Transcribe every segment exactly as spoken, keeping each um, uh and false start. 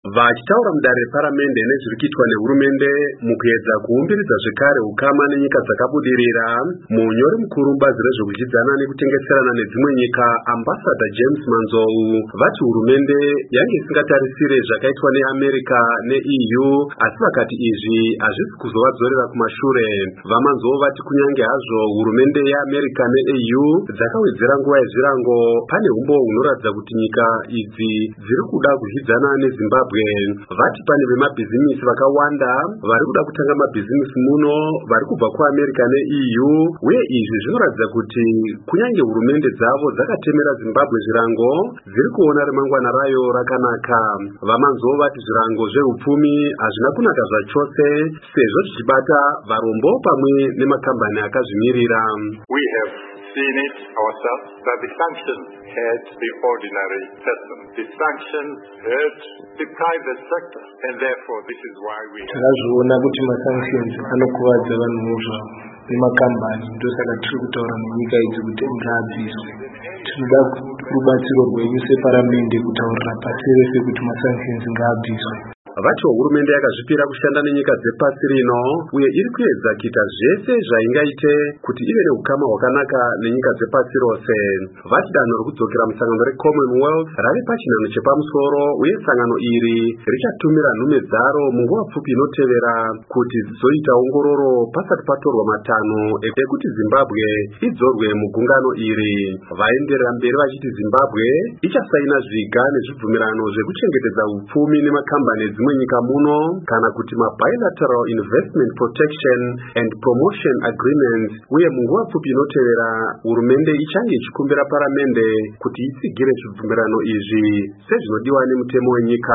Vachitaura mudare reparamende nezviri kuitwa nehurumende mukuedza kuumbiridza zvekare ukama nenyika dzakabudirira, munyori mukuru mubazi rezvekudyidzana nekutengeserana nedzimwe nyika ambassador James Manzou vati hurumende yange isingatarisire zvakaitwa neAmerica neE U, asi vakati izvi hazvisi kuzovadzorera kumashure. VaManzou vati kunyange hazvo hurumende yeAmerica neE U dzakawedzera nguva yezvirango, pane umbowo hunoratidza kuti nyika idzi dziri kuda kudyidzana neZimbabwe. Vati pane vemabhizimisi vakawanda vari kuda kutanga mabhizimisi muno vari kubva kuAmerica neE U, uye izvi zvinoratidza kuti kunyange hurumende dzavo dzakatemera Zimbabwe zvirango, dziri kuona remangwana rayo rakanaka. VaManzou vati zvirango zveupfumi hazvina kunaka zvachose sezvo zvichibata varombo pamwe nemakambani akazvimirira. We have seen it ourselves that the sanctions hurt the ordinary person. The sanctions hurt the private sector, and therefore this is why we have takazviona kuti masanctions anokuvadza vanhu zvavo nemakambani. Ndosaka tiri kutaura nenyika idzi kuti ngaabviswe. Tinoda rubatsiro rwenyu separamende kutaurira pasi rese kuti masanctions ngaabviswe. Vati hurumende yakazvipira kushanda nenyika dzepasi rino, uye iri kuedza kuita zvese zvaingaite kuti ive neukama hwakanaka nenyika dzepasi rose. Vati danho rekudzokera musangano reCommonwealth rave pachinhano chepamusoro, uye sangano iri richatumira nhume dzaro munguva pfupi inotevera kuti dzizoita ongororo pasati patorwa matanho ekuti Zimbabwe idzorwe mugungano iri. Vaenderera mberi vachiti Zimbabwe ichasaina zviga nezvibvumirano zvekuchengetedza upfumi nemakambani dzimwe nyika muno, kana kuti ma-bilateral investment protection and promotion agreements, uye munguva pfupi inotevera hurumende ichange ichikumbira paramende kuti itsigire zvibvumirano izvi sezvinodiwa nemutemo wenyika.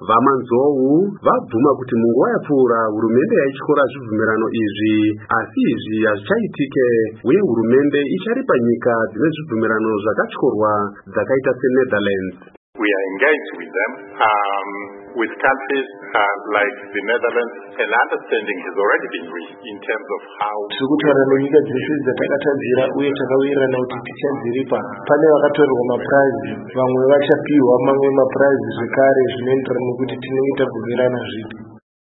VaManzou vabvuma kuti munguva yapfuura hurumende yaityora zvibvumirano izvi, asi izvi hazvichaitike, uye hurumende icharipa nyika dzine zvibvumirano zvakatyorwa dzakaita seNetherlands. We are engaged with them, um, with countries uh, like the Netherlands. An understanding has already been reached in terms of how tiri kutaura nenyika dzese dzatakatadzira uye takawirirana kuti tichadziripa. Pane vakatorerwa mapurazi, vamwe vachapiwa mamwe mapurazi zvekare zvinoenderana nekuti tinenge tabvumirana zvipi.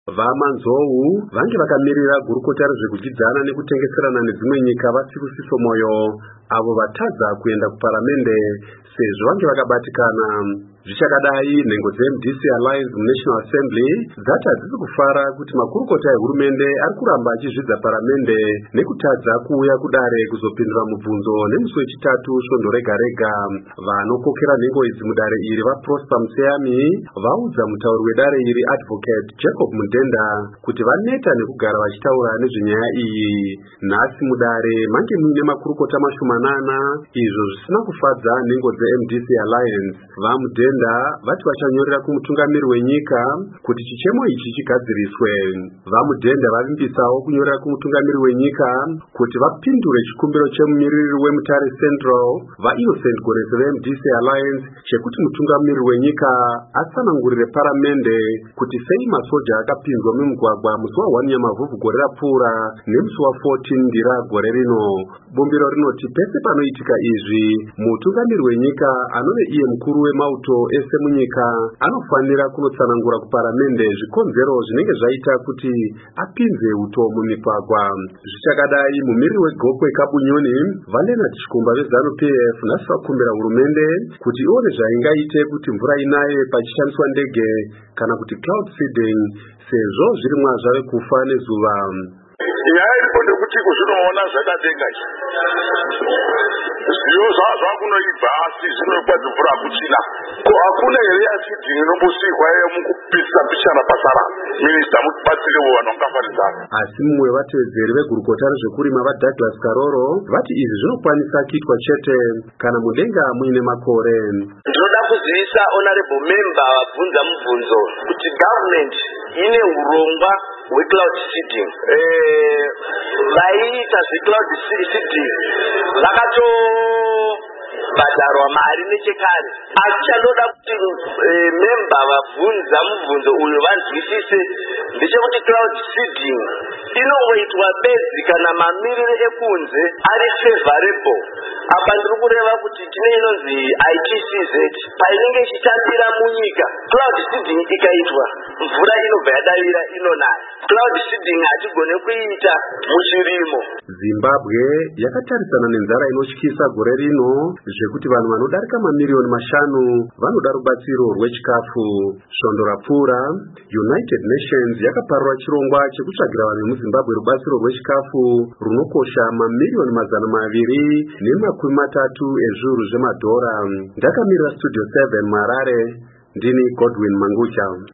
VaManzou vange vakamirira gurukota rezvekudyidzana nekutengeserana nedzimwe nyika vaSibusiso Moyo, avo vatadza kuenda kuparamende sezvo vange vakabatikana. Zvichakadai, nhengo dzeM D C Alliance muNational Assembly dzati hadzisi kufara kuti makurukota ehurumende ari kuramba achizvidza paramende nekutadza kuuya kudare kuzopindura mubvunzo nemusi wechitatu svondo rega rega. Vanokokera nhengo idzi mudare iri vaProsper Museyami vaudza mutauri wedare iri Advocate Jacob Mudenda kuti vaneta nekugara vachitaura nezvenyaya iyi. Nhasi mudare mange muine makurukota mashomanana, izvo zvisina kufadza nhengo dzeM D C Alliance. VaMudenda vati vachanyorera kumutungamiri wenyika kuti chichemo ichi chigadziriswe. VaMudenda vavimbisawo kunyorera kumutungamiri wenyika kuti vapindure chikumbiro chemumiriri weMutare Central vaInnocent Gorese veM D C Alliance chekuti mutungamiri wenyika atsanangurire paramende kuti sei masoja akapinzwa mumugwagwa musi wa one Nyamavhuvhu gore rapfuura nemusi wa fourteen Ndira gore rino. Bumbiro rinoti pese panoitika izvi, mutungamiri wenyika anove iye mukuru wemauto ese munyika anofanira kunotsanangura kuparamende zvikonzero zvinenge zvaita kuti apinze uto mumigwagwa. Zvichakadai, mumiriri weGokwe Kabunyoni vaLeonard Chikomba veZanu P F nhasi vakumbira hurumende kuti ione zvaingaite kuti mvura inaye pachishandiswa ndege kana kuti cloud seeding sezvo zvirimwa zvave kufa nezuva. Yairipo ndekuti kuzvinoona zvakadenga izvi zviyo zvakunoibva asi zvinokwadza mvura kuchina ko hakuna here yasidhingi inombosiyirwa mukupisa pishana pasara minista mubatsirewo vanhu vangafanidzana. Asi mumwe vatevedzeri vegurukota rezvekurima vaDouglas Karoro vati izvi zvinokwanisa kuitwa chete kana mudenga muine makore. Ndinoda kuzivisa honorable member vabvunza mubvunzo kuti government ine urongwa hwecloud seeding. Eh, vaiita zvecloud seeding vakato bhadharwa mari nechekare. Asi chandoda kuti member vabvunza mubvunzo uyu vanzwisise ndechekuti cloud seeding inongoitwa bedzi kana mamiriro ekunze ari favorable. Apa ndiri kureva kuti tine inonzi I T C Z painenge ichitambira munyika. Cloud seeding ikaitwa mvura inobva yadavira inonaya. Cloud seeding hatigone kuita muchirimo. Zimbabwe yakatarisana nenzara inotyisa gore rino zvekuti vanhu vanodarika mamiliyoni mashanu vanoda rubatsiro rwechikafu. Svondo rapfuura, United Nations yakaparura chirongwa chekutsvagira vanhu vemuZimbabwe rubatsiro rwechikafu runokosha mamiliyoni mazana maviri nemakumi matatu ezviuru zvemadhora. Ndakamirira Studio seven Marare, ndini Godwin Mangucha.